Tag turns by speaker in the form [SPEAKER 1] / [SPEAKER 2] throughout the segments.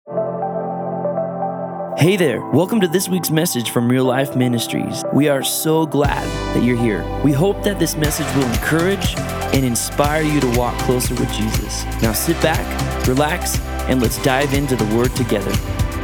[SPEAKER 1] Hey there, welcome to this week's message from Real Life Ministries. We are so glad that you're here. We hope that this message will encourage and inspire you to walk closer with Jesus. Now sit back, relax, and let's dive into the Word together.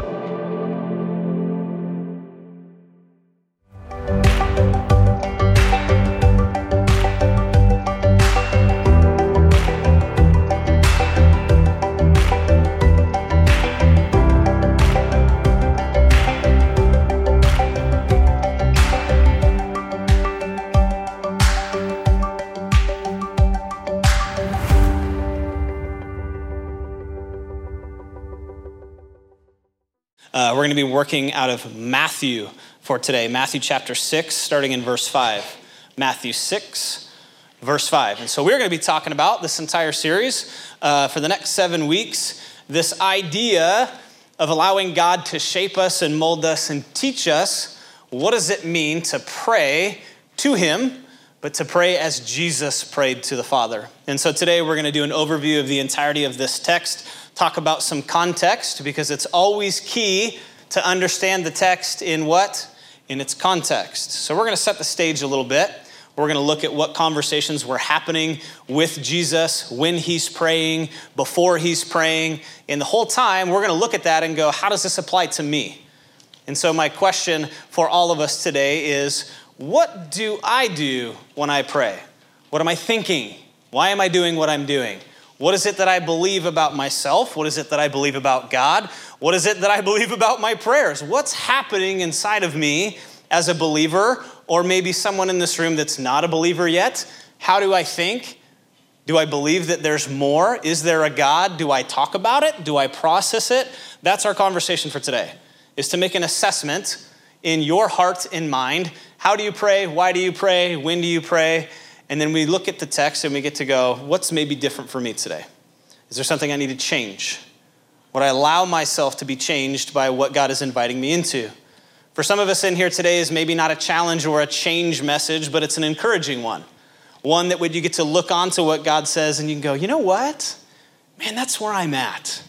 [SPEAKER 2] We're going to be working out of Matthew for today. Matthew chapter 6, starting in verse 5. Matthew 6, verse 5. And so we're going to be talking about this entire series for the next 7 weeks, this idea of allowing God to shape us and mold us and teach us what does it mean to pray to Him, but to pray as Jesus prayed to the Father. And so today we're going to do an overview of the entirety of this text, talk about some context, because it's always key to understand the text in what? In its context. So we're going to set the stage a little bit. We're going to look at what conversations were happening with Jesus when He's praying, before He's praying. And the whole time, we're going to look at that and go, how does this apply to me? And so my question for all of us today is, what do I do when I pray? What am I thinking? Why am I doing what I'm doing? What is it that I believe about myself? What is it that I believe about God? What is it that I believe about my prayers? What's happening inside of me as a believer, or maybe someone in this room that's not a believer yet? How do I think? Do I believe that there's more? Is there a God? Do I talk about it? Do I process it? That's our conversation for today, is to make an assessment in your heart and mind. How do you pray? Why do you pray? When do you pray? And then we look at the text and we get to go, what's maybe different for me today? Is there something I need to change? Would I allow myself to be changed by what God is inviting me into? For some of us in here today is maybe not a challenge or a change message, but it's an encouraging one. One that you get to look onto what God says and you can go, you know what? Man, that's where I'm at.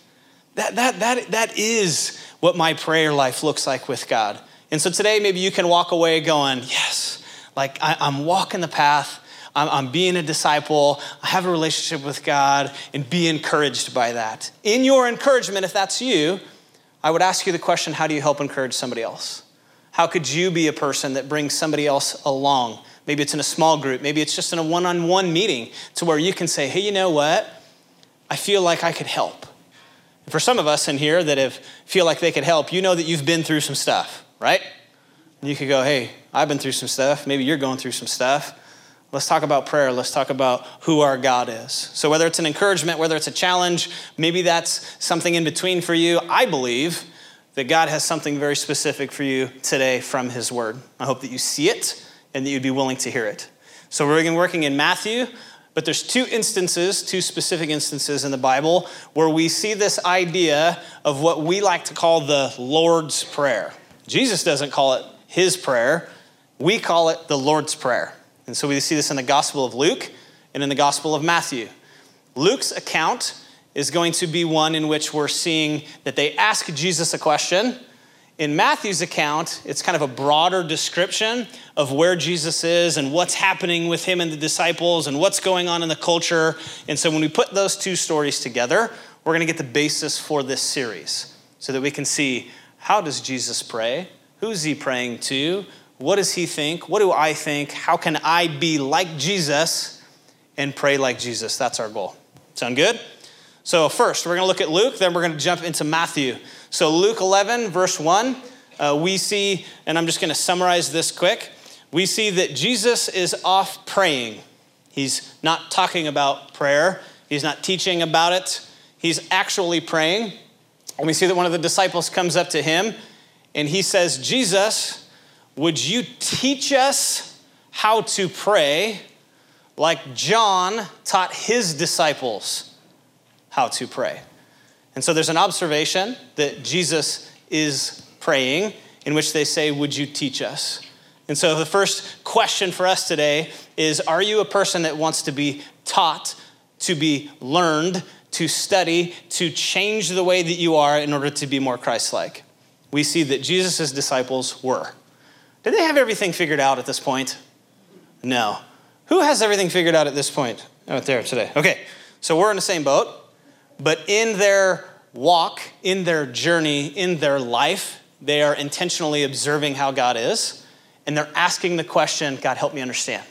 [SPEAKER 2] That is what my prayer life looks like with God. And so today maybe you can walk away going, yes, like I'm walking the path. I'm being a disciple. I have a relationship with God, and be encouraged by that. In your encouragement, if that's you, I would ask you the question, how do you help encourage somebody else? How could you be a person that brings somebody else along? Maybe it's in a small group. Maybe it's just in a one-on-one meeting to where you can say, hey, you know what? I feel like I could help. And for some of us in here that feel like they could help, you know that you've been through some stuff, right? And you could go, hey, I've been through some stuff. Maybe you're going through some stuff. Let's talk about prayer. Let's talk about who our God is. So whether it's an encouragement, whether it's a challenge, maybe that's something in between for you. I believe that God has something very specific for you today from His Word. I hope that you see it and that you'd be willing to hear it. So we're going to be working in Matthew, but there's two specific instances in the Bible where we see this idea of what we like to call the Lord's Prayer. Jesus doesn't call it His prayer. We call it the Lord's Prayer. And so we see this in the Gospel of Luke and in the Gospel of Matthew. Luke's account is going to be one in which we're seeing that they ask Jesus a question. In Matthew's account, it's kind of a broader description of where Jesus is and what's happening with Him and the disciples and what's going on in the culture. And so when we put those two stories together, we're going to get the basis for this series so that we can see, how does Jesus pray? Who's He praying to? What does He think? What do I think? How can I be like Jesus and pray like Jesus? That's our goal. Sound good? So first, we're going to look at Luke, then we're going to jump into Matthew. So Luke 11, verse 1, we see, and I'm just going to summarize this quick, we see that Jesus is off praying. He's not talking about prayer. He's not teaching about it. He's actually praying. And we see that one of the disciples comes up to Him and he says, Jesus, would you teach us how to pray like John taught his disciples how to pray? And so there's an observation that Jesus is praying in which they say, would you teach us? And so the first question for us today is, are you a person that wants to be taught, to be learned, to study, to change the way that you are in order to be more Christ-like. We see that Jesus' disciples were. Did they have everything figured out at this point? No. Who has everything figured out at this point? Out there today. Okay, so we're in the same boat, but in their walk, in their journey, in their life, they are intentionally observing how God is, and they're asking the question, God, help me understand.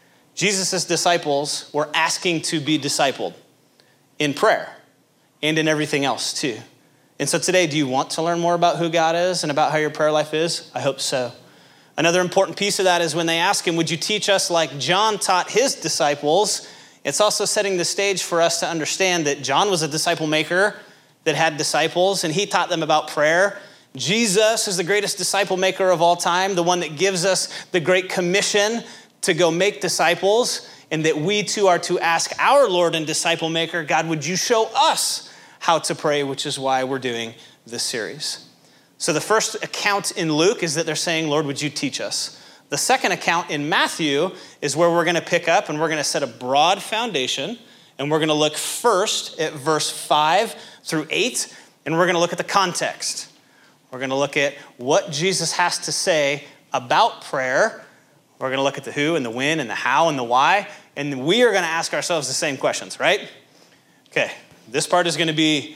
[SPEAKER 2] Jesus' disciples were asking to be discipled in prayer and in everything else too. And so today, do you want to learn more about who God is and about how your prayer life is? I hope so. Another important piece of that is when they ask him, would you teach us like John taught his disciples? It's also setting the stage for us to understand that John was a disciple maker that had disciples, and he taught them about prayer. Jesus is the greatest disciple maker of all time, the one that gives us the great commission to go make disciples, and that we too are to ask our Lord and disciple maker, God, would you show us how to pray, which is why we're doing this series. So the first account in Luke is that they're saying, Lord, would you teach us? The second account in Matthew is where we're going to pick up and we're going to set a broad foundation, and we're going to look first at verse 5 through 8, and we're going to look at the context. We're going to look at what Jesus has to say about prayer. We're going to look at the who and the when and the how and the why, and we are going to ask ourselves the same questions, right? Okay, this part is going to be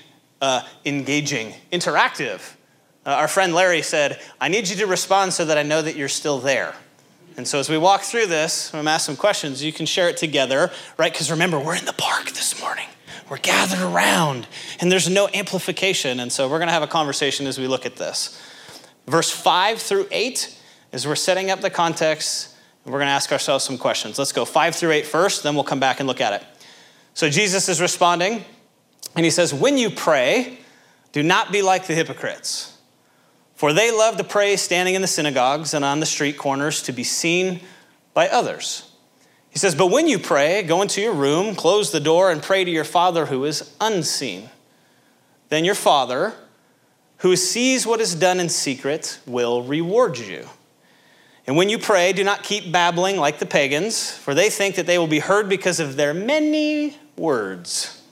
[SPEAKER 2] engaging, interactive. Our friend Larry said, I need you to respond so that I know that you're still there. And so as we walk through this, I'm going to ask some questions. You can share it together, right? Because remember, we're in the park this morning. We're gathered around, and there's no amplification. And so we're going to have a conversation as we look at this. Verse 5 through 8 is we're setting up the context, and we're going to ask ourselves some questions. Let's go 5 through 8 first, then we'll come back and look at it. So Jesus is responding, and he says, when you pray, do not be like the hypocrites, for they love to pray standing in the synagogues and on the street corners to be seen by others. He says, but when you pray, go into your room, close the door, and pray to your Father who is unseen. Then your Father, who sees what is done in secret, will reward you. And when you pray, do not keep babbling like the pagans, for they think that they will be heard because of their many words.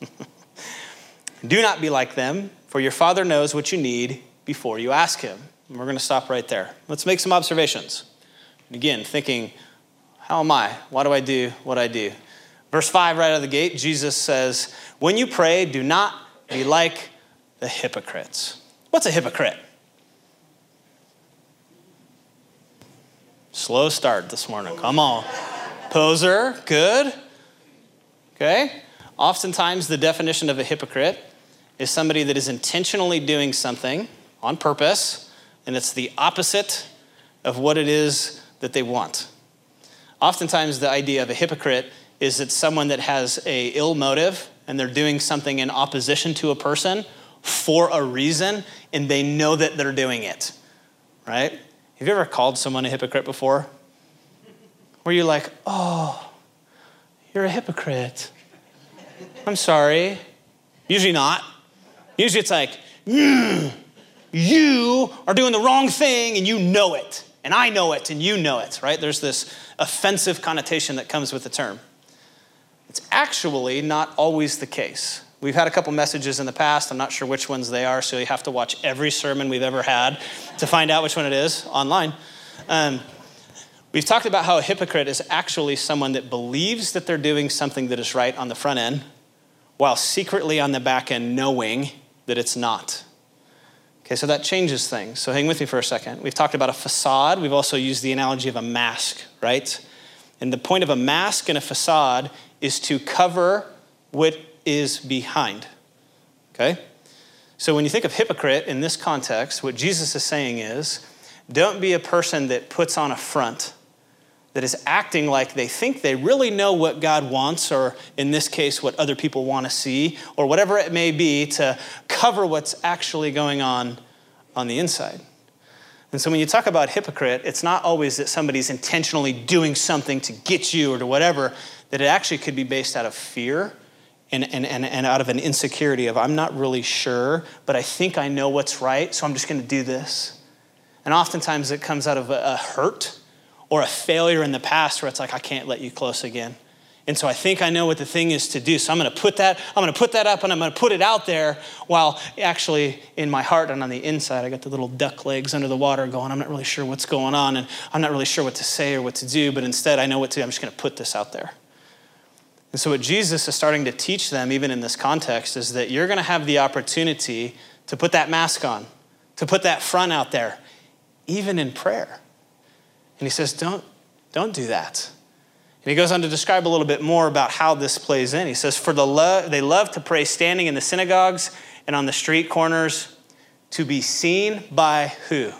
[SPEAKER 2] Do not be like them, for your Father knows what you need before you ask him. And we're going to stop right there. Let's make some observations. Again, thinking, how am I? Why do I do what I do? Verse 5 right out of the gate, Jesus says, when you pray, do not be like the hypocrites. What's a hypocrite? Slow start this morning. Come on. Poser, good. Okay. Oftentimes the definition of a hypocrite is somebody that is intentionally doing something on purpose, and it's the opposite of what it is that they want. Oftentimes the idea of a hypocrite is it's someone that has an ill motive, and they're doing something in opposition to a person for a reason, and they know that they're doing it, right? Have you ever called someone a hypocrite before? Where you're like, oh, you're a hypocrite. I'm sorry. Usually not. Usually it's like, you are doing the wrong thing and you know it. And I know it and you know it, right? There's this offensive connotation that comes with the term. It's actually not always the case. We've had a couple messages in the past. I'm not sure which ones they are, so you have to watch every sermon we've ever had to find out which one it is online. We've talked about how a hypocrite is actually someone that believes that they're doing something that is right on the front end, while secretly on the back end knowing that it's not. Okay, so that changes things. So hang with me for a second. We've talked about a facade. We've also used the analogy of a mask, right? And the point of a mask and a facade is to cover what is behind, okay? So when you think of hypocrite in this context, what Jesus is saying is, don't be a person that puts on a front, that is acting like they think they really know what God wants, or in this case, what other people want to see, or whatever it may be, to cover what's actually going on the inside. And so when you talk about hypocrite, it's not always that somebody's intentionally doing something to get you or to whatever, that it actually could be based out of fear and out of an insecurity of, I'm not really sure, but I think I know what's right, so I'm just going to do this. And oftentimes it comes out of a hurt or a failure in the past where it's like, I can't let you close again. And so I think I know what the thing is to do. So I'm going to put that up and I'm going to put it out there, while actually in my heart and on the inside, I got the little duck legs under the water going, I'm not really sure what's going on, and I'm not really sure what to say or what to do, but instead I know what to do. I'm just going to put this out there. And so what Jesus is starting to teach them, even in this context, is that you're going to have the opportunity to put that mask on, to put that front out there, even in prayer. And he says, don't do that. And he goes on to describe a little bit more about how this plays in. He says, for they love to pray standing in the synagogues and on the street corners, to be seen by who?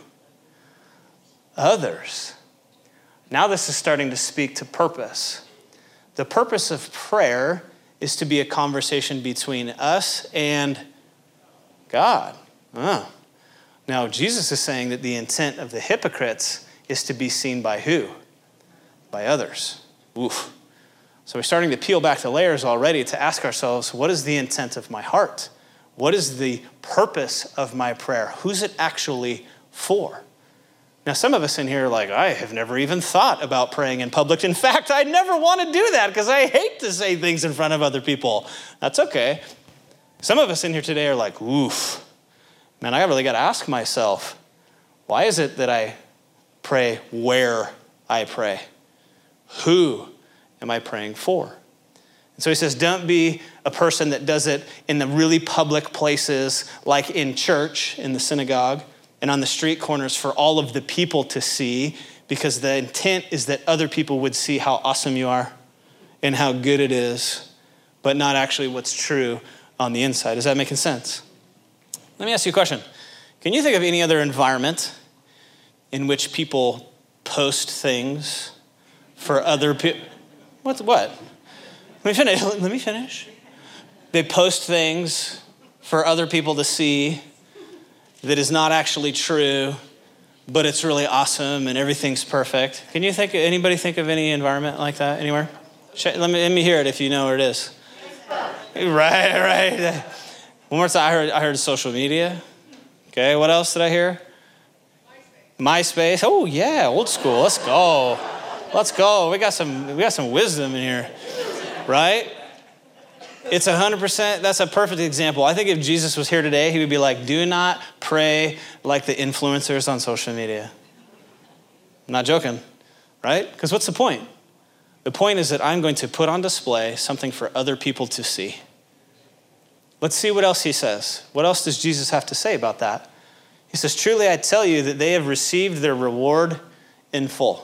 [SPEAKER 2] Others. Now this is starting to speak to purpose. The purpose of prayer is to be a conversation between us and God. Now Jesus is saying that the intent of the hypocrites is to be seen by who? By others. Oof. So we're starting to peel back the layers already to ask ourselves, what is the intent of my heart? What is the purpose of my prayer? Who's it actually for? Now, some of us in here are like, I have never even thought about praying in public. In fact, I never want to do that because I hate to say things in front of other people. That's okay. Some of us in here today are like, oof, man, I really got to ask myself, why is it that I pray where I pray? Who am I praying for? And so he says, don't be a person that does it in the really public places, like in church, in the synagogue, and on the street corners for all of the people to see, because the intent is that other people would see how awesome you are and how good it is, but not actually what's true on the inside. Is that making sense? Let me ask you a question. Can you think of any other environment in which people post things for other people? What? Let me finish. They post things for other people to see that is not actually true, but it's really awesome and everything's perfect. Can you anybody think of any environment like that anywhere? Let me hear it if you know where it is. Right. One more time, I heard social media. Okay, what else did I hear? MySpace. Oh yeah, old school. Let's go. We got some wisdom in here, right? It's 100%, that's a perfect example. I think if Jesus was here today, he would be like, do not pray like the influencers on social media. I'm not joking, right? Because what's the point? The point is that I'm going to put on display something for other people to see. Let's see what else he says. What else does Jesus have to say about that? He says, truly I tell you that they have received their reward in full.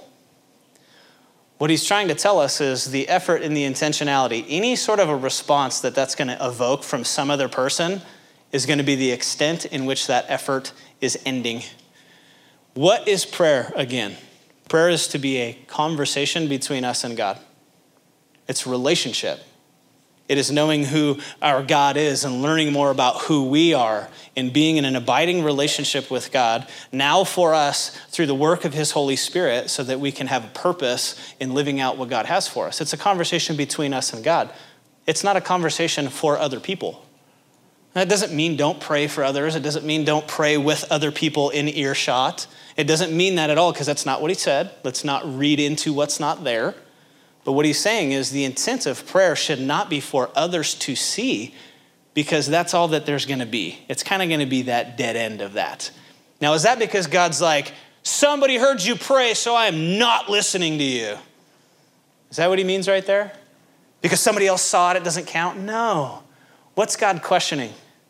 [SPEAKER 2] What he's trying to tell us is the effort and the intentionality. Any sort of a response that's going to evoke from some other person is going to be the extent in which that effort is ending. What is prayer again? Prayer is to be a conversation between us and God. It's relationship. It is knowing who our God is and learning more about who we are and being in an abiding relationship with God now for us through the work of his Holy Spirit so that we can have a purpose in living out what God has for us. It's a conversation between us and God. It's not a conversation for other people. That doesn't mean don't pray for others. It doesn't mean don't pray with other people in earshot. It doesn't mean that at all because that's not what he said. Let's not read into what's not there. But what he's saying is the intent of prayer should not be for others to see because that's all that there's going to be. It's kind of going to be that dead end of that. Now, is that because God's like, somebody heard you pray, so I am not listening to you? Is that what he means right there? Because somebody else saw it, it doesn't count? No. What's God questioning?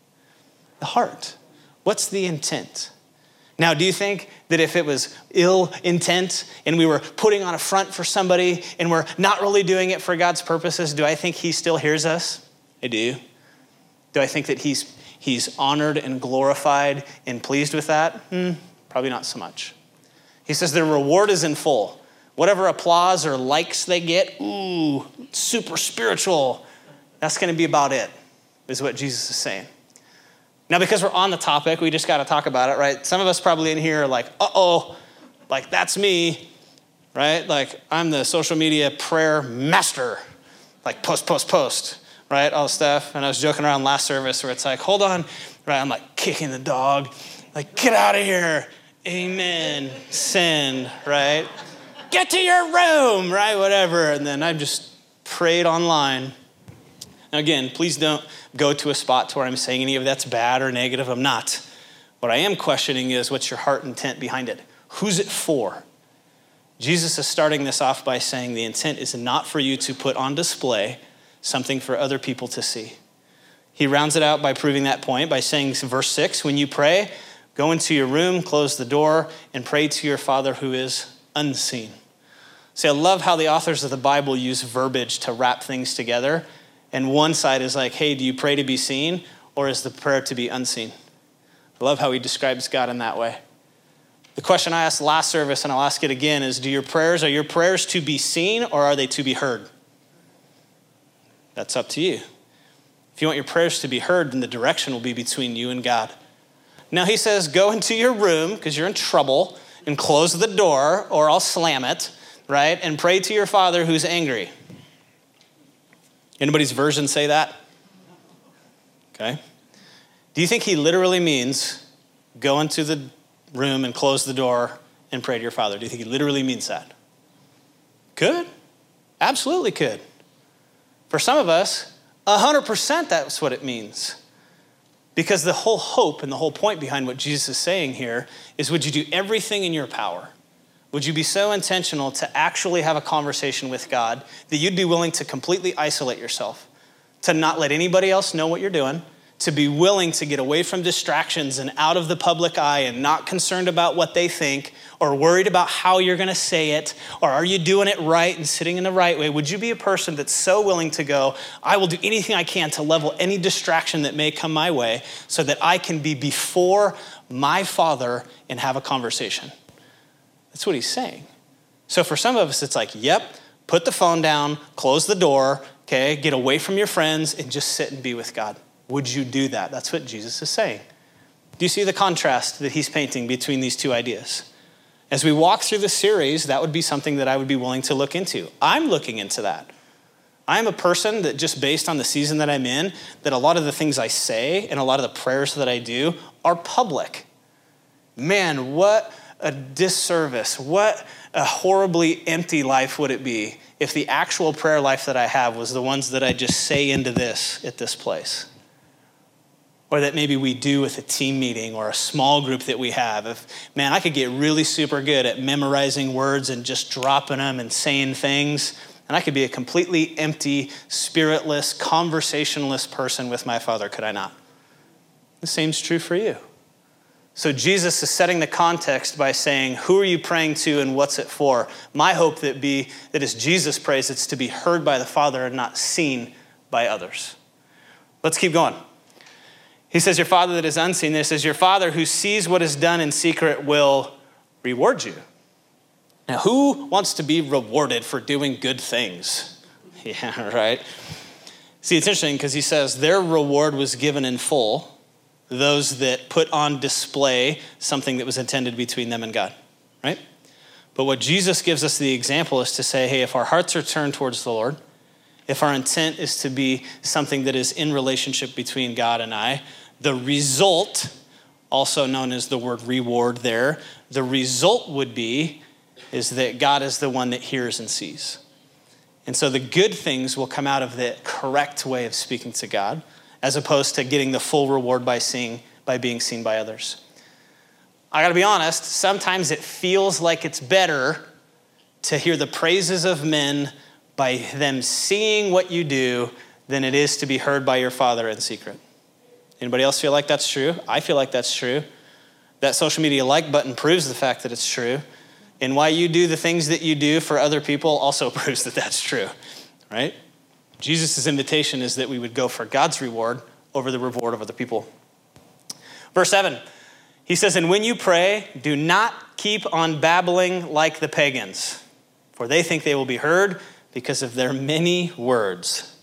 [SPEAKER 2] The heart. What's the intent? Now, do you think that if it was ill intent and we were putting on a front for somebody and we're not really doing it for God's purposes, do I think he still hears us? I do. Do I think that he's honored and glorified and pleased with that? Probably not so much. He says their reward is in full. Whatever applause or likes they get, ooh, super spiritual. That's going to be about it, is what Jesus is saying. Now, because we're on the topic, we just got to talk about it, right? Some of us probably in here are like, like that's me, right? Like I'm the social media prayer master, like post, right? All the stuff. And I was joking around last service where it's like, hold on, right? I'm like kicking the dog, like get out of here. Amen. Send, right? Get to your room, right? Whatever. And then I'm just prayed online. Now again, please don't go to a spot to where I'm saying any of that's bad or negative. I'm not. What I am questioning is, what's your heart intent behind it? Who's it for? Jesus is starting this off by saying the intent is not for you to put on display something for other people to see. He rounds it out by proving that point by saying, verse 6, when you pray, go into your room, close the door, and pray to your Father who is unseen. See, I love how the authors of the Bible use verbiage to wrap things together. And one side is like, hey, do you pray to be seen, or is the prayer to be unseen? I love how he describes God in that way. The question I asked last service, and I'll ask it again, is are your prayers to be seen, or are they to be heard? That's up to you. If you want your prayers to be heard, then the direction will be between you and God. Now he says, go into your room, because you're in trouble, and close the door, or I'll slam it, right? And pray to your Father who's angry. Anybody's version say that? Okay. Do you think he literally means go into the room and close the door and pray to your Father? Do you think he literally means that? Could. Absolutely could. For some of us, 100% that's what it means. Because the whole hope and the whole point behind what Jesus is saying here is, would you do everything in your power? Would you be so intentional to actually have a conversation with God that you'd be willing to completely isolate yourself, to not let anybody else know what you're doing, to be willing to get away from distractions and out of the public eye and not concerned about what they think or worried about how you're going to say it, or are you doing it right and sitting in the right way? Would you be a person that's so willing to go, I will do anything I can to level any distraction that may come my way so that I can be before my Father and have a conversation? That's what he's saying. So for some of us, it's like, yep, put the phone down, close the door, okay, get away from your friends and just sit and be with God. Would you do that? That's what Jesus is saying. Do you see the contrast that he's painting between these two ideas? As we walk through the series, that would be something that I would be willing to look into. I'm looking into that. I'm a person that, just based on the season that I'm in, that a lot of the things I say and a lot of the prayers that I do are public. Man, what a disservice. What a horribly empty life would it be if the actual prayer life that I have was the ones that I just say into this at this place. Or that maybe we do with a team meeting or a small group that we have. Man, I could get really super good at memorizing words and just dropping them and saying things, and I could be a completely empty, spiritless, conversationless person with my Father, could I not? The same's true for you. So Jesus is setting the context by saying, who are you praying to and what's it for? My hope that as Jesus prays, it's to be heard by the Father and not seen by others. Let's keep going. He says, your Father that is unseen. This is your Father who sees what is done in secret will reward you. Now, who wants to be rewarded for doing good things? Yeah, right. See, it's interesting because he says their reward was given in full, those that put on display something that was intended between them and God, right? But what Jesus gives us the example is to say, hey, if our hearts are turned towards the Lord, if our intent is to be something that is in relationship between God and I, the result, also known as the word reward there, the result would be is that God is the one that hears and sees. And so the good things will come out of the correct way of speaking to God, as opposed to getting the full reward by being seen by others. I gotta be honest, sometimes it feels like it's better to hear the praises of men by them seeing what you do than it is to be heard by your Father in secret. Anybody else feel like that's true? I feel like that's true. That social media like button proves the fact that it's true. And why you do the things that you do for other people also proves that that's true, right? Jesus' invitation is that we would go for God's reward over the reward of other people. Verse 7, he says, and when you pray, do not keep on babbling like the pagans, for they think they will be heard because of their many words.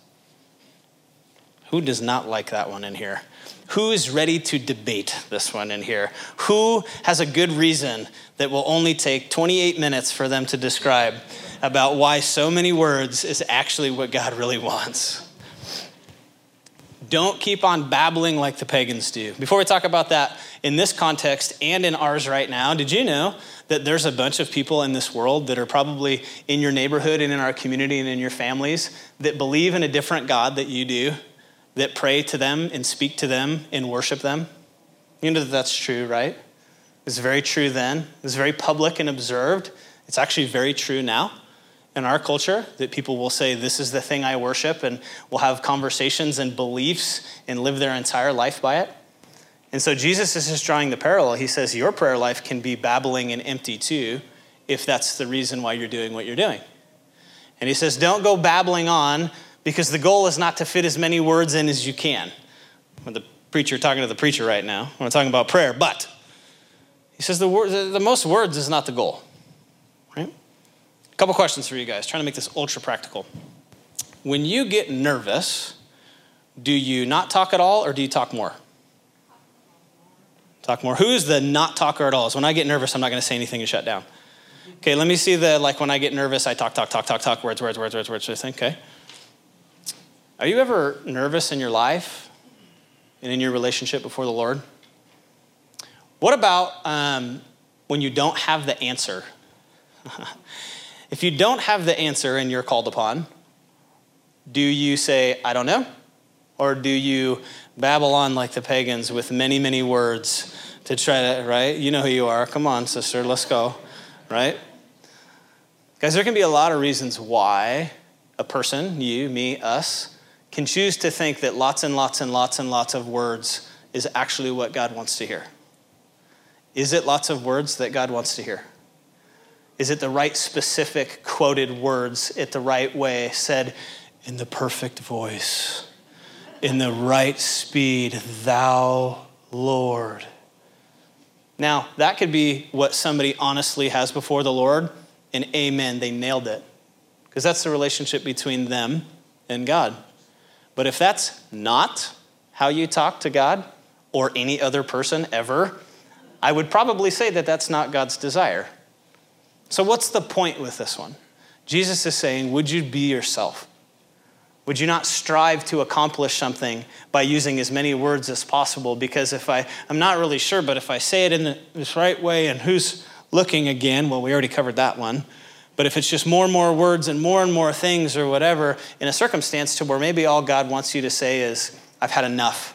[SPEAKER 2] Who does not like that one in here? Who is ready to debate this one in here? Who has a good reason that will only take 28 minutes for them to describe about why so many words is actually what God really wants? Don't keep on babbling like the pagans do. Before we talk about that in this context and in ours right now, did you know that there's a bunch of people in this world that are probably in your neighborhood and in our community and in your families that believe in a different God that you do, that pray to them and speak to them and worship them? You know that that's true, right? It's very true then. It's very public and observed. It's actually very true now in our culture, that people will say, this is the thing I worship, and will have conversations and beliefs and live their entire life by it. And so Jesus is just drawing the parallel. He says your prayer life can be babbling and empty too, if that's the reason why you're doing what you're doing. And he says, don't go babbling on, because the goal is not to fit as many words in as you can. When the preacher, talking to the preacher right now, when I'm talking about prayer, but he says the most words is not the goal, right? A couple questions for you guys, trying to make this ultra practical. When you get nervous, do you not talk at all, or do you talk more? Talk more. Who's the not talker at all? So when I get nervous, I'm not going to say anything and shut down. Okay, let me see when I get nervous, I talk, words, okay. Are you ever nervous in your life and in your relationship before the Lord? What about when you don't have the answer? If you don't have the answer and you're called upon, do you say, I don't know? Or do you babble on like the pagans with many, many words to try to, right? You know who you are. Come on, sister, let's go, right? Guys, there can be a lot of reasons why a person, you, me, us, can choose to think that lots and lots and lots and lots of words is actually what God wants to hear. Is it lots of words that God wants to hear? Is it the right specific quoted words at the right way, said in the perfect voice, in the right speed, thou Lord? Now, that could be what somebody honestly has before the Lord, and amen, they nailed it. Because that's the relationship between them and God. But if that's not how you talk to God or any other person ever, I would probably say that that's not God's desire. So what's the point with this one? Jesus is saying, would you be yourself? Would you not strive to accomplish something by using as many words as possible? Because I'm not really sure, but if I say it in this right way, and who's looking again? Well, we already covered that one. But if it's just more and more words and more things or whatever, in a circumstance to where maybe all God wants you to say is, I've had enough.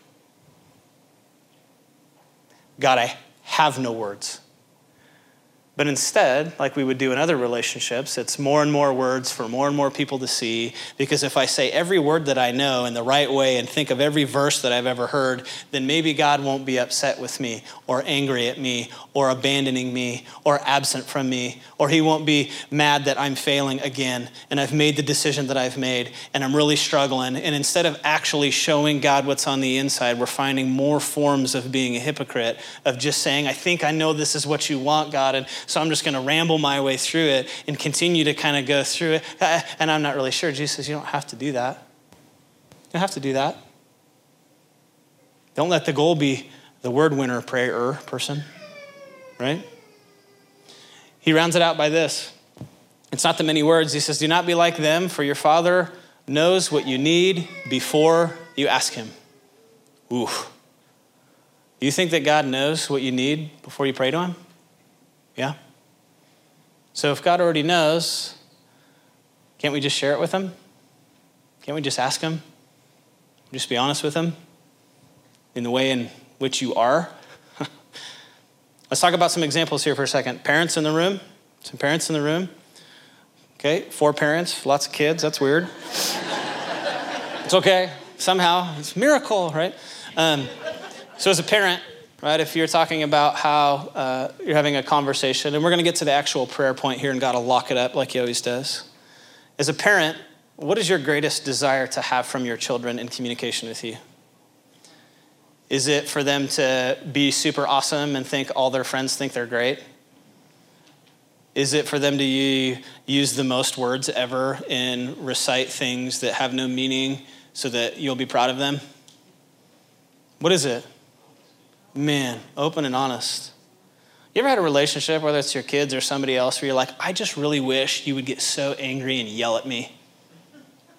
[SPEAKER 2] God, I have no words. But instead, like we would do in other relationships, it's more and more words for more and more people to see. Because if I say every word that I know in the right way and think of every verse that I've ever heard, then maybe God won't be upset with me or angry at me or abandoning me or absent from me, or he won't be mad that I'm failing again and I've made the decision that I've made and I'm really struggling. And instead of actually showing God what's on the inside, we're finding more forms of being a hypocrite, of just saying, I think I know this is what you want, God, and so I'm just going to ramble my way through it and continue to kind of go through it. And I'm not really sure. Jesus says, you don't have to do that. You don't have to do that. Don't let the goal be the word winner prayer person, right? He rounds it out by this. It's not the many words. He says, do not be like them, for your Father knows what you need before you ask him. Ooh. Do you think that God knows what you need before you pray to him? Yeah? So if God already knows, can't we just share it with him? Can't we just ask him? Just be honest with him in the way in which you are? Let's talk about some examples here for a second. Parents in the room? Some parents in the room? Okay, 4 parents, lots of kids. That's weird. It's okay. Somehow, it's a miracle, right? So as a parent, right, if you're talking about how you're having a conversation, and we're going to get to the actual prayer point here, and God will lock it up like he always does. As a parent, what is your greatest desire to have from your children in communication with you? Is it for them to be super awesome and think all their friends think they're great? Is it for them to use the most words ever and recite things that have no meaning so that you'll be proud of them? What is it? Man, open and honest. You ever had a relationship, whether it's your kids or somebody else, where you're like, I just really wish you would get so angry and yell at me?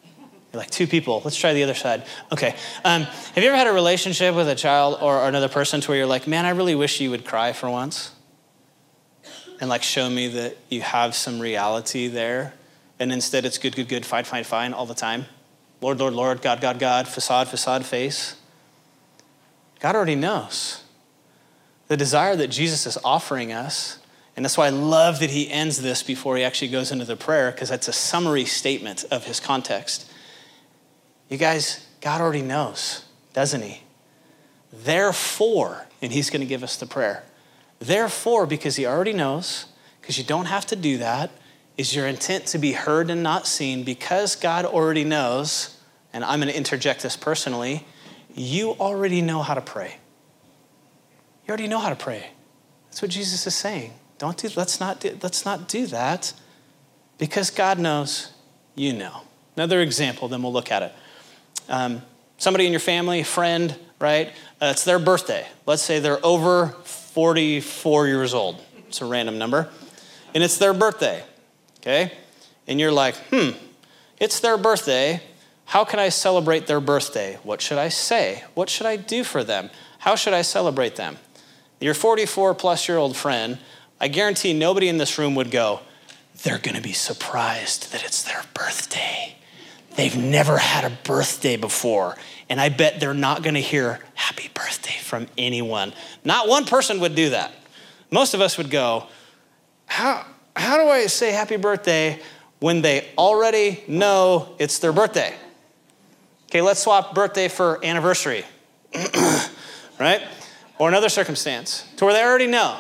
[SPEAKER 2] You're like, 2 people. Let's try the other side. Okay. Have you ever had a relationship with a child or another person to where you're like, man, I really wish you would cry for once? And like show me that you have some reality there. And instead it's good, good, good, fine, fine, fine all the time. Lord, Lord, Lord, God, God, God, facade, facade, face. God already knows the desire that Jesus is offering us. And that's why I love that he ends this before he actually goes into the prayer, because that's a summary statement of his context. You guys, God already knows, doesn't he? Therefore, and he's going to give us the prayer. Therefore, because he already knows, because you don't have to do that, is your intent to be heard and not seen. Because God already knows, and I'm going to interject this personally, you already know how to pray. You already know how to pray. That's what Jesus is saying. Let's not do that, because God knows, you know. Another example, then we'll look at it. Somebody in your family, a friend, right? It's their birthday. Let's say they're over 44 years old. It's a random number. And it's their birthday, okay? And you're like, it's their birthday. How can I celebrate their birthday? What should I say? What should I do for them? How should I celebrate them? Your 44-plus-year-old friend, I guarantee nobody in this room would go, they're going to be surprised that it's their birthday. They've never had a birthday before, and I bet they're not going to hear happy birthday from anyone. Not one person would do that. Most of us would go, how do I say happy birthday when they already know it's their birthday? Okay, let's swap birthday for anniversary, right? Or another circumstance to where they already know.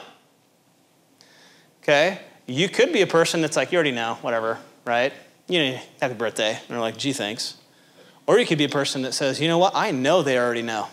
[SPEAKER 2] Okay, you could be a person that's like, you already know, whatever, right? You know, happy birthday. And they're like, gee, thanks. Or you could be a person that says, you know what? I know they already know.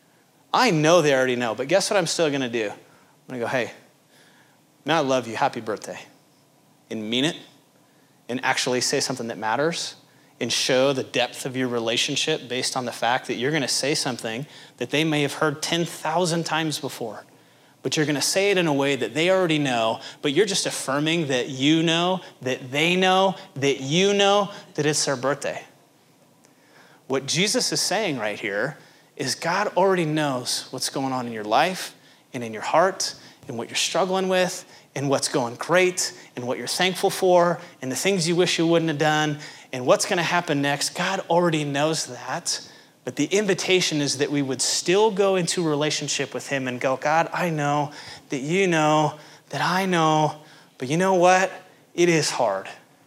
[SPEAKER 2] I know they already know. But guess what I'm still going to do? I'm going to go, hey, man, I love you. Happy birthday. And mean it. And actually say something that matters. And show the depth of your relationship based on the fact that you're going to say something that they may have heard 10,000 times before. But you're going to say it in a way that they already know, but you're just affirming that you know, that they know, that you know that it's their birthday. What Jesus is saying right here is God already knows what's going on in your life and in your heart and what you're struggling with and what's going great and what you're thankful for and the things you wish you wouldn't have done and what's going to happen next. God already knows that. But the invitation is that we would still go into a relationship with him and go, God, I know that you know that I know, but you know what? It is hard.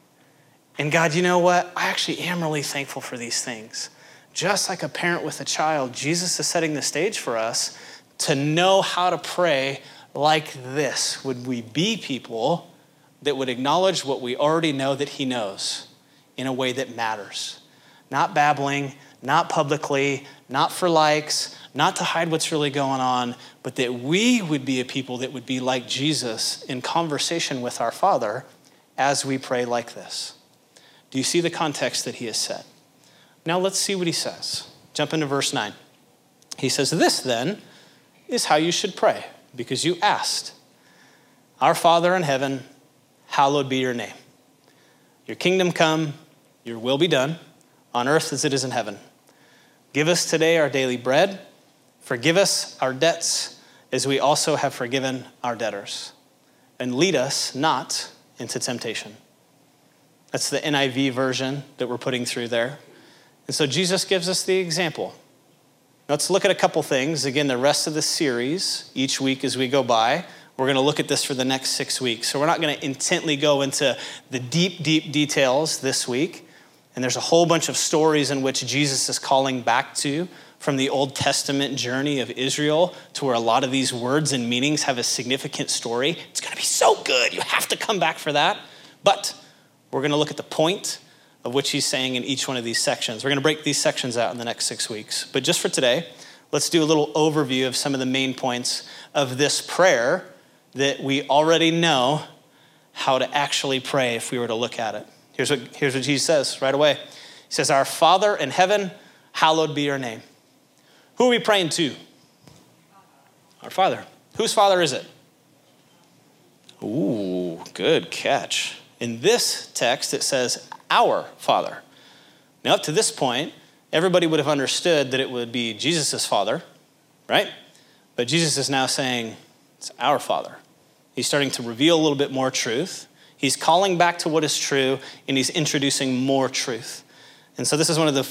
[SPEAKER 2] And God, you know what? I actually am really thankful for these things. Just like a parent with a child, Jesus is setting the stage for us to know how to pray like this. Would we be people that would acknowledge what we already know that he knows in a way that matters? Not babbling, not publicly, not for likes, not to hide what's really going on, but that we would be a people that would be like Jesus in conversation with our Father as we pray like this. Do you see the context that he has set? Now let's see what he says. Jump into verse 9. He says, this then is how you should pray, because you asked, our Father in heaven, hallowed be your name. Your kingdom come, your will be done, on earth as it is in heaven. Give us today our daily bread. Forgive us our debts as we also have forgiven our debtors. And lead us not into temptation. That's the NIV version that we're putting through there. And so Jesus gives us the example. Let's look at a couple things. Again, the rest of the series, each week as we go by, we're going to look at this for the next 6 weeks. So we're not going to intently go into the deep, deep details this week. And there's a whole bunch of stories in which Jesus is calling back to from the Old Testament journey of Israel to where a lot of these words and meanings have a significant story. It's going to be so good. You have to come back for that. But we're going to look at the point of which he's saying in each one of these sections. We're going to break these sections out in the next 6 weeks. But just for today, let's do a little overview of some of the main points of this prayer that we already know how to actually pray if we were to look at it. Here's what Jesus says right away. He says, our Father in heaven, hallowed be your name. Who are we praying to? Our Father. Whose Father is it? Ooh, good catch. In this text, it says, our Father. Now, up to this point, everybody would have understood that it would be Jesus' Father, right? But Jesus is now saying, it's our Father. He's starting to reveal a little bit more truth. He's calling back to what is true, and he's introducing more truth. And so this is one of the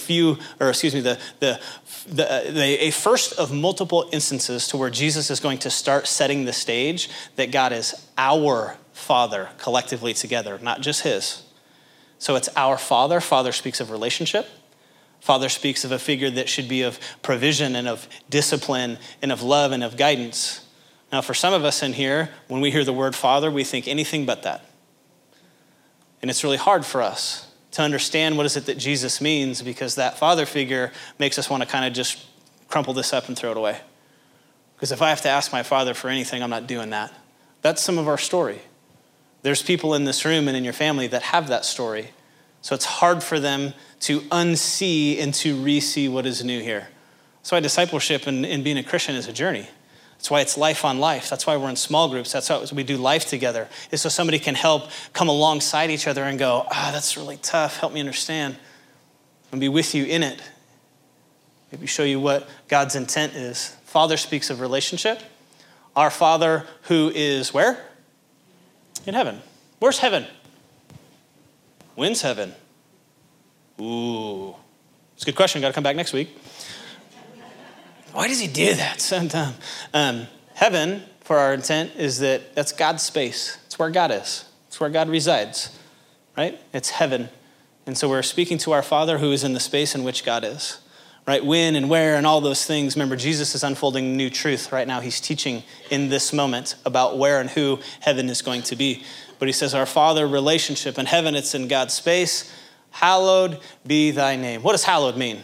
[SPEAKER 2] a first of multiple instances to where Jesus is going to start setting the stage that God is our Father collectively together, not just his. So it's our Father. Father speaks of relationship. Father speaks of a figure that should be of provision and of discipline and of love and of guidance. Now, for some of us in here, when we hear the word Father, we think anything but that. And it's really hard for us to understand what is it that Jesus means, because that father figure makes us want to kind of just crumple this up and throw it away. Because if I have to ask my father for anything, I'm not doing that. That's some of our story. There's people in this room and in your family that have that story. So it's hard for them to unsee and to re-see what is new here. That's why discipleship and being a Christian is a journey. That's why it's life on life. That's why we're in small groups. That's how we do life together. Is so somebody can help come alongside each other and go, that's really tough. Help me understand. And be with you in it. Maybe show you what God's intent is. Father speaks of relationship. Our Father who is where? In heaven. Where's heaven? When's heaven? Ooh. It's a good question. Got to come back next week. Why does he do that sometime? Heaven, for our intent, is that's God's space. It's where God is. It's where God resides, right? It's heaven. And so we're speaking to our Father who is in the space in which God is, right? When and where and all those things. Remember, Jesus is unfolding new truth right now. He's teaching in this moment about where and who heaven is going to be. But he says, our Father relationship. In heaven, it's in God's space. Hallowed be thy name. What does hallowed mean?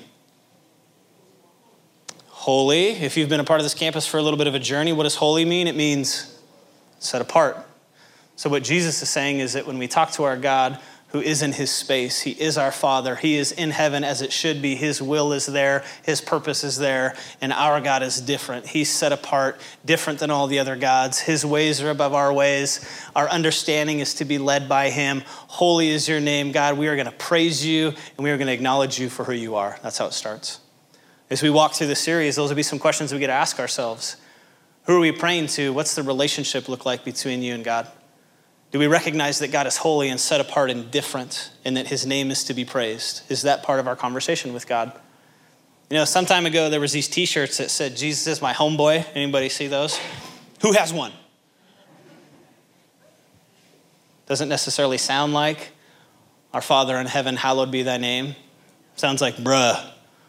[SPEAKER 2] Holy. If you've been a part of this campus for a little bit of a journey, what does holy mean? It means set apart. So what Jesus is saying is that when we talk to our God who is in his space, he is our Father. He is in heaven as it should be. His will is there. His purpose is there. And our God is different. He's set apart, different than all the other gods. His ways are above our ways. Our understanding is to be led by him. Holy is your name, God. We are going to praise you and we are going to acknowledge you for who you are. That's how it starts. As we walk through this series, those will be some questions we get to ask ourselves. Who are we praying to? What's the relationship look like between you and God? Do we recognize that God is holy and set apart and different and that his name is to be praised? Is that part of our conversation with God? You know, some time ago, there was these t-shirts that said, Jesus is my homeboy. Anybody see those? Who has one? Doesn't necessarily sound like our Father in heaven, hallowed be thy name. Sounds like, bruh.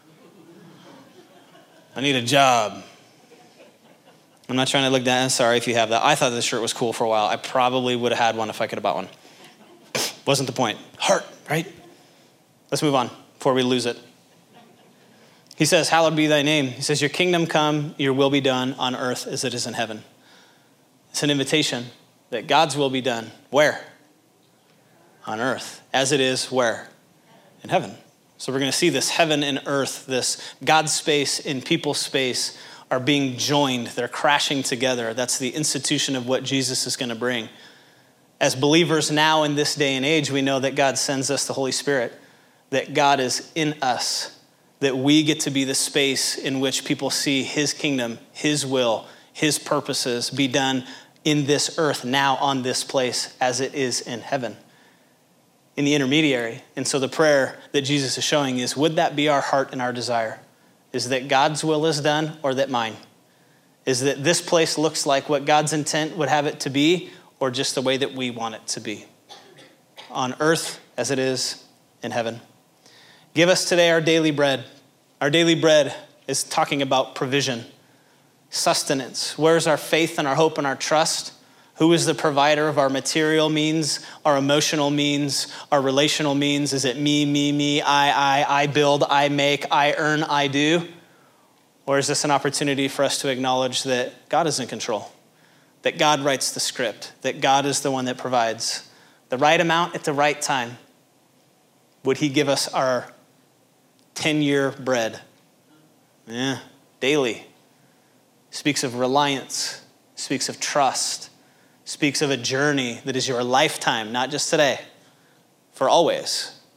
[SPEAKER 2] I need a job. I'm not trying to look down. Sorry if you have that. I thought this shirt was cool for a while. I probably would have had one if I could have bought one. Wasn't the point. Heart, right? Let's move on before we lose it. He says, hallowed be thy name. He says, your kingdom come, your will be done on earth as it is in heaven. It's an invitation that God's will be done. Where? On earth. As it is where? In heaven. So we're going to see this heaven and earth, this God space and people space are being joined. They're crashing together. That's the institution of what Jesus is going to bring. As believers now in this day and age, we know that God sends us the Holy Spirit, that God is in us, that we get to be the space in which people see his kingdom, his will, his purposes be done in this earth, now on this place as it is in heaven. In the intermediary. And so the prayer that Jesus is showing is, would that be our heart and our desire? Is that God's will is done or that mine? Is that this place looks like what God's intent would have it to be or just the way that we want it to be? On earth as it is in heaven. Give us today our daily bread. Our daily bread is talking about provision, sustenance. Where's our faith and our hope and our trust? Who is the provider of our material means, our emotional means, our relational means? Is it me, I build, I make, I earn, I do? Or is this an opportunity for us to acknowledge that God is in control, that God writes the script, that God is the one that provides the right amount at the right time? Would he give us our 10-year bread? Yeah, daily. Speaks of reliance, speaks of trust, speaks of a journey that is your lifetime, not just today, for always.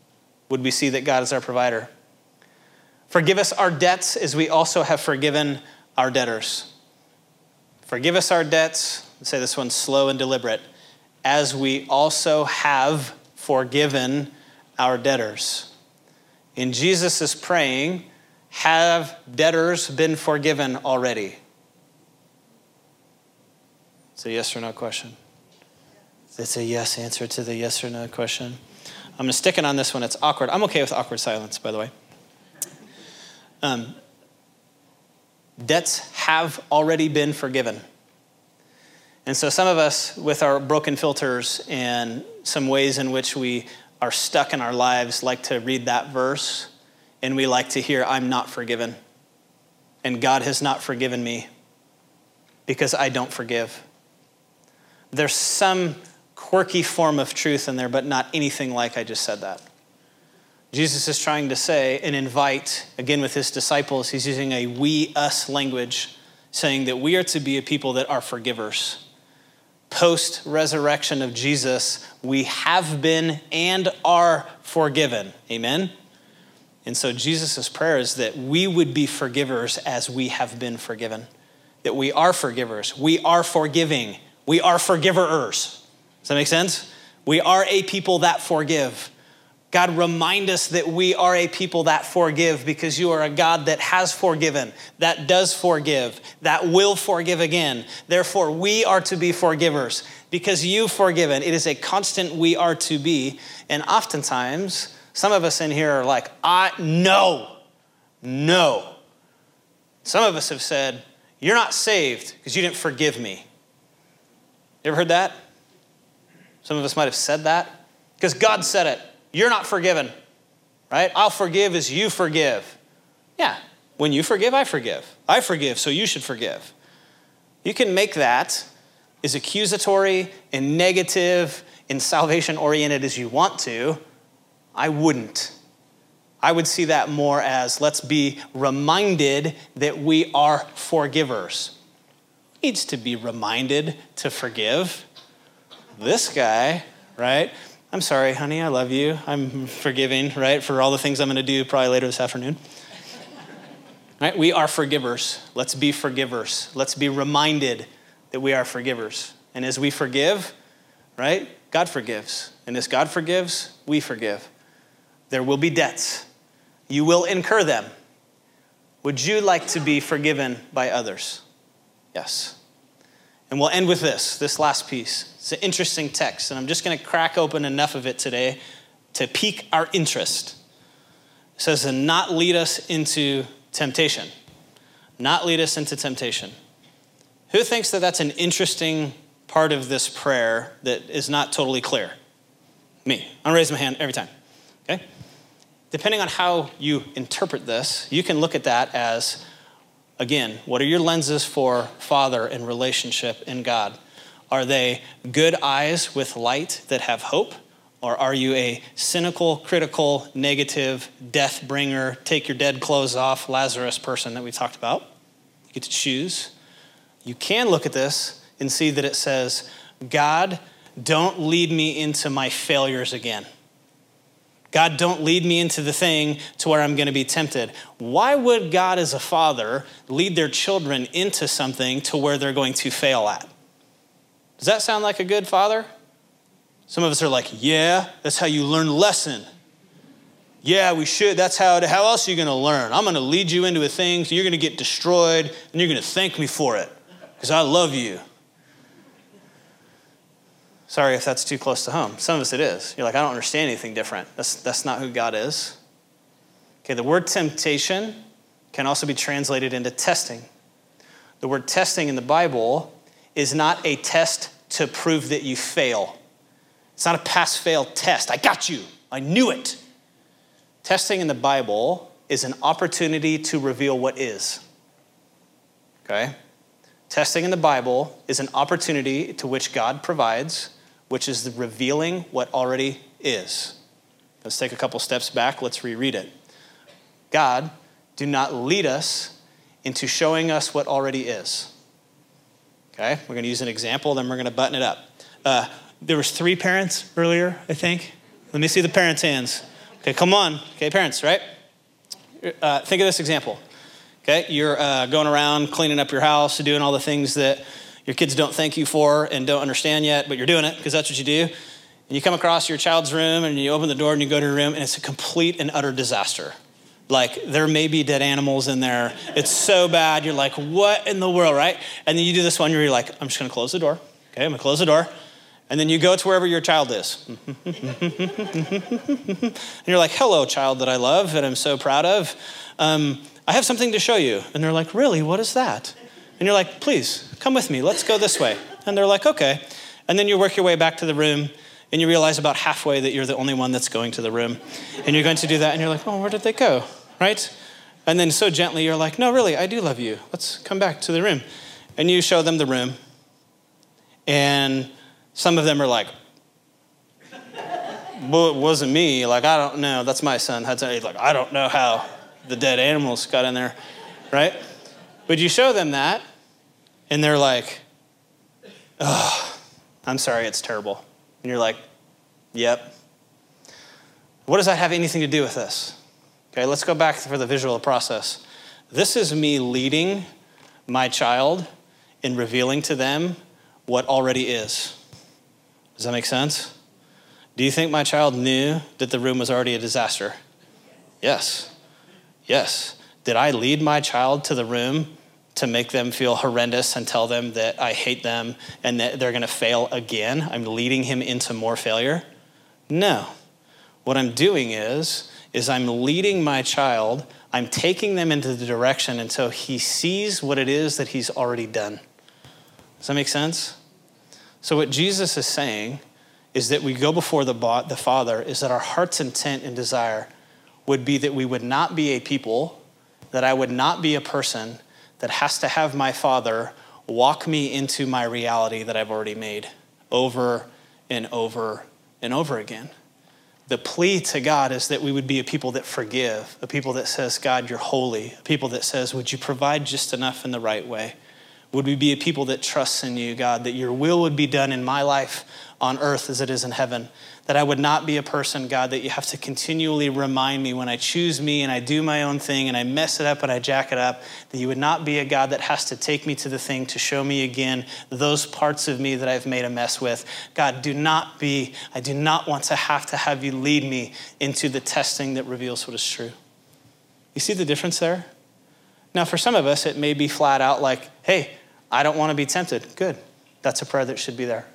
[SPEAKER 2] would we see that God is our provider? Forgive us our debts as we also have forgiven our debtors. Forgive us our debts, let's say this one's slow and deliberate, as we also have forgiven our debtors. And Jesus is praying, have debtors been forgiven already? It's a yes or no question. It's a yes answer to the yes or no question. I'm going to stick it on this one. It's awkward. I'm okay with awkward silence, by the way. Debts have already been forgiven. And so some of us, with our broken filters and some ways in which we are stuck in our lives, like to read that verse, and we like to hear, I'm not forgiven. And God has not forgiven me because I don't forgive. There's some quirky form of truth in there, but not anything like I just said that. Jesus is trying to say and invite, again with his disciples, he's using a we, us language, saying that we are to be a people that are forgivers. Post-resurrection of Jesus, we have been and are forgiven. Amen? And so Jesus' prayer is that we would be forgivers as we have been forgiven. That we are forgivers. We are forgiving. We are forgiverers. Does that make sense? We are a people that forgive. God, remind us that we are a people that forgive because you are a God that has forgiven, that does forgive, that will forgive again. Therefore, we are to be forgivers because you've forgiven. It is a constant we are to be. And oftentimes, some of us in here are like, no. Some of us have said, you're not saved because you didn't forgive me. You ever heard that? Some of us might have said that because God said it. You're not forgiven, right? I'll forgive as you forgive. Yeah, when you forgive, I forgive. I forgive, so you should forgive. You can make that as accusatory and negative and salvation-oriented as you want to. I wouldn't. I would see that more as let's be reminded that we are forgivers. Needs to be reminded to forgive. This guy, right? I'm sorry, honey, I love you. I'm forgiving, right, for all the things I'm going to do probably later this afternoon. Right? We are forgivers. Let's be forgivers. Let's be reminded that we are forgivers. And as we forgive, right, God forgives. And as God forgives, we forgive. There will be debts. You will incur them. Would you like to be forgiven by others? Yes. And we'll end with this last piece. It's an interesting text, and I'm just going to crack open enough of it today to pique our interest. It says, and not lead us into temptation. Not lead us into temptation. Who thinks that that's an interesting part of this prayer that is not totally clear? Me. I'm going to raise my hand every time, okay? Depending on how you interpret this, you can look at that as, again, what are your lenses for Father and relationship in God? Are they good eyes with light that have hope? Or are you a cynical, critical, negative, death bringer, take your dead clothes off, Lazarus person that we talked about? You get to choose. You can look at this and see that it says, God, don't lead me into my failures again. God, don't lead me into the thing to where I'm going to be tempted. Why would God as a father lead their children into something to where they're going to fail at? Does that sound like a good father? Some of us are like, yeah, that's how you learn the lesson. Yeah, we should. That's how else are you going to learn? I'm going to lead you into a thing, so you're going to get destroyed, and you're going to thank me for it because I love you. Sorry if that's too close to home. Some of us it is. You're like, I don't understand anything different. That's not who God is. Okay, the word temptation can also be translated into testing. The word testing in the Bible is not a test to prove that you fail. It's not a pass-fail test. I got you. I knew it. Testing in the Bible is an opportunity to reveal what is. Okay? Testing in the Bible is an opportunity to which God provides, which is the revealing what already is. Let's take a couple steps back. Let's reread it. God, do not lead us into showing us what already is. Okay, we're going to use an example, then we're going to button it up. There was 3 parents earlier, I think. Let me see the parents' hands. Okay, come on. Okay, parents, right? Think of this example. Okay, you're going around cleaning up your house, doing all the things that your kids don't thank you for and don't understand yet, but you're doing it because that's what you do. And you come across your child's room and you open the door and you go to your room and it's a complete and utter disaster. Like there may be dead animals in there. It's so bad. You're like, what in the world, right? And then you do this one where you're like, I'm just going to close the door. Okay, I'm going to close the door. And then you go to wherever your child is. And you're like, hello, child that I love and I'm so proud of. I have something to show you. And they're like, really, what is that? And you're like, please, come with me. Let's go this way. And they're like, okay. And then you work your way back to the room and you realize about halfway that you're the only one that's going to the room. And you're going to do that and you're like, oh, where did they go, right? And then so gently you're like, no, really, I do love you. Let's come back to the room. And you show them the room. And some of them are like, well, it wasn't me. Like, I don't know. That's my son. He's like, I don't know how the dead animals got in there, right? But you show them that, and they're like, oh, I'm sorry, it's terrible. And you're like, yep. What does that have anything to do with this? Okay, let's go back for the visual process. This is me leading my child in revealing to them what already is. Does that make sense? Do you think my child knew that the room was already a disaster? Yes. Yes. Did I lead my child to the room to make them feel horrendous and tell them that I hate them and that they're going to fail again? I'm leading him into more failure? No. What I'm doing is I'm leading my child, I'm taking them into the direction until he sees what it is that he's already done. Does that make sense? So what Jesus is saying is that we go before the Father, is that our heart's intent and desire would be that we would not be a people, that I would not be a person that has to have my Father walk me into my reality that I've already made over and over and over again. The plea to God is that we would be a people that forgive, a people that says, God, you're holy, a people that says, would you provide just enough in the right way? Would we be a people that trusts in you, God, that your will would be done in my life on earth as it is in heaven? That I would not be a person, God, that you have to continually remind me when I choose me and I do my own thing and I mess it up and I jack it up, that you would not be a God that has to take me to the thing to show me again those parts of me that I've made a mess with. God, I do not want to have you lead me into the testing that reveals what is true. You see the difference there? Now, for some of us, it may be flat out like, hey, I don't want to be tempted. Good. That's a prayer that should be there.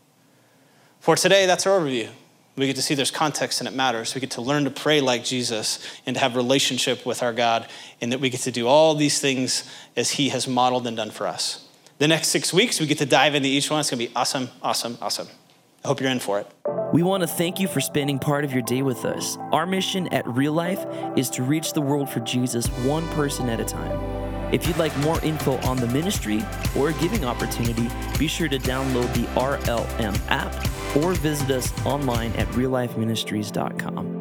[SPEAKER 2] For today, that's our overview. We get to see there's context and it matters. We get to learn to pray like Jesus and to have relationship with our God, and that we get to do all these things as he has modeled and done for us. The next 6 weeks, we get to dive into each one. It's going to be awesome, awesome, awesome. I hope you're in for it.
[SPEAKER 1] We want to thank you for spending part of your day with us. Our mission at Real Life is to reach the world for Jesus one person at a time. If you'd like more info on the ministry or a giving opportunity, be sure to download the RLM app or visit us online at reallifeministries.com.